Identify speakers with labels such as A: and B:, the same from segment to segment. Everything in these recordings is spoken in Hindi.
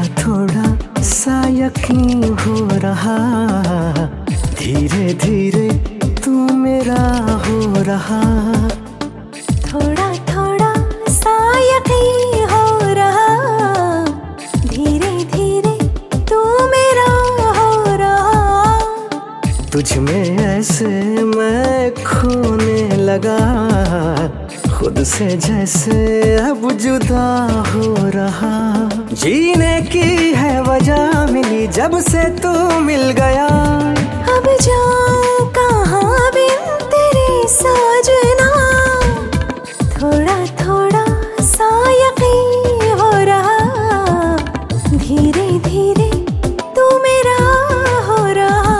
A: थोड़ा सा यकीन हो रहा, धीरे धीरे तू मेरा हो रहा।
B: थोड़ा थोड़ा सा यकीन हो रहा, धीरे धीरे तू मेरा हो रहा।
A: तुझ में ऐसे मैं खोने लगा, खुद से जैसे अब जुदा हो रहा। जीने की है वजह मिली जब से तू मिल गया,
B: अब जाऊं कहाँ बिन तेरे साजना। थोड़ा थोड़ा सा यकीन हो रहा, धीरे धीरे तू मेरा हो रहा।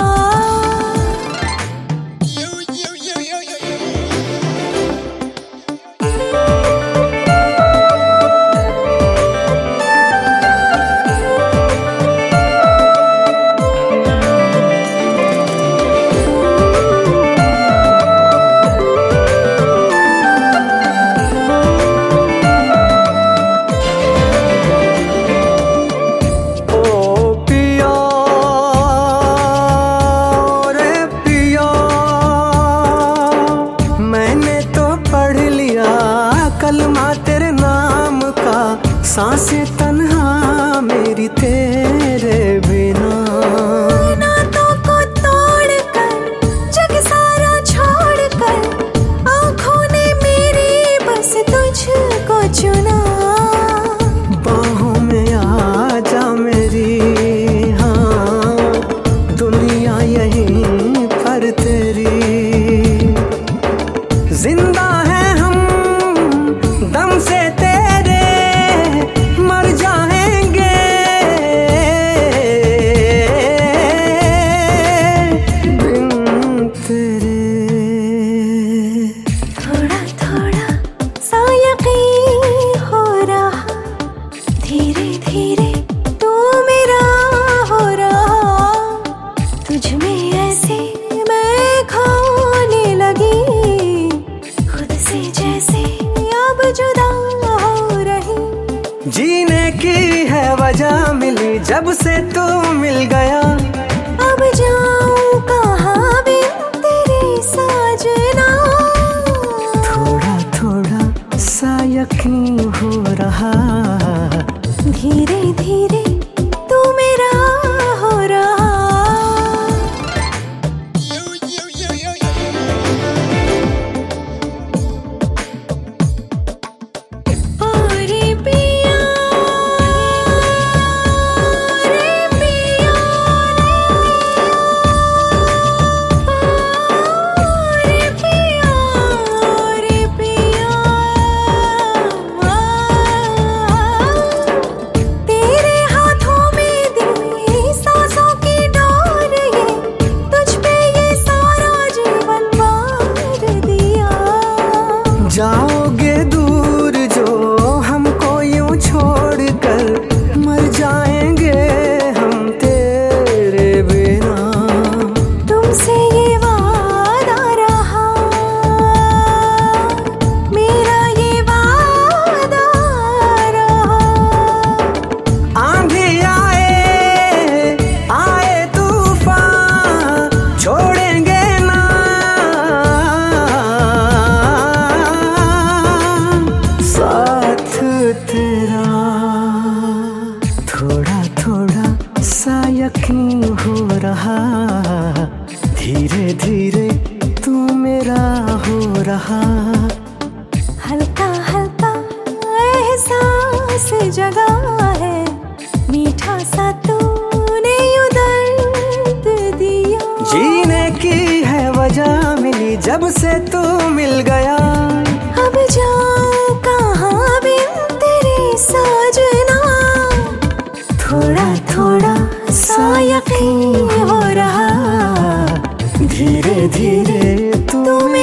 A: कलमा तेरे नाम का, सांसें तन्हा मेरी तेरे बिना।
B: नातों को तोड़कर, जग सारा छोड़कर, आँखों ने मेरी बस तुझको चुना।
A: बाहों में आ जा मेरी, हाँ दुनिया यहीं पर तेरी। जिंदा है हम दम से तेरे, मर जाएंगे बिन तेरे।
B: थोड़ा थोड़ा सा यकीन हो रहा, धीरे धीरे तू मेरा हो रहा। तुझ में ऐसे मैं खोने लगी, खुद से जैसे अब जुदा हो रही।
A: जीने की है वजह मिली जब से तू मिल गया,
B: अब जाऊं कहाँ बिन तेरे साजना।
A: थोड़ा थोड़ा सा यकीन हो रहा,
B: धीरे धीरे तू मेरा हो रहा।
A: जाओगे दूर जो हमको यूं छोड़कर, मर जाएंगे हम तेरे बिना।
B: तुमसे ये वादा रहा, मेरा ये वादा रहा।
A: आंधी आए तूफान, छोड़ेंगे ना साथ तेरा। थोड़ा थोड़ा सा यकीन हो रहा, धीरे धीरे तू मेरा हो रहा।
B: हल्का हल्का एहसास जगा है, मीठा सा तूने यूं दर्द दिया।
A: जीने की है वजह मिली जब से तू मिल गया,
B: अब जाऊं कहाँ बिन तेरे साजना। थोड़ा थोड़ा सा यकीन हो रहा,
A: धीरे धीरे तू